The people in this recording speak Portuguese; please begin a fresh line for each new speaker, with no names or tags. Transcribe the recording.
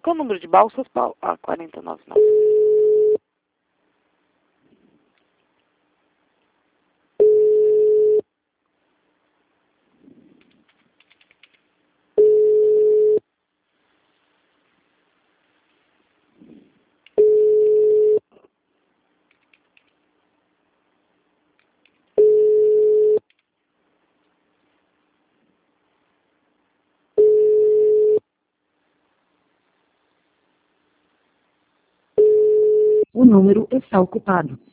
Qual é o número de Balsas, Paulo? Ah, 4099.
O número está ocupado.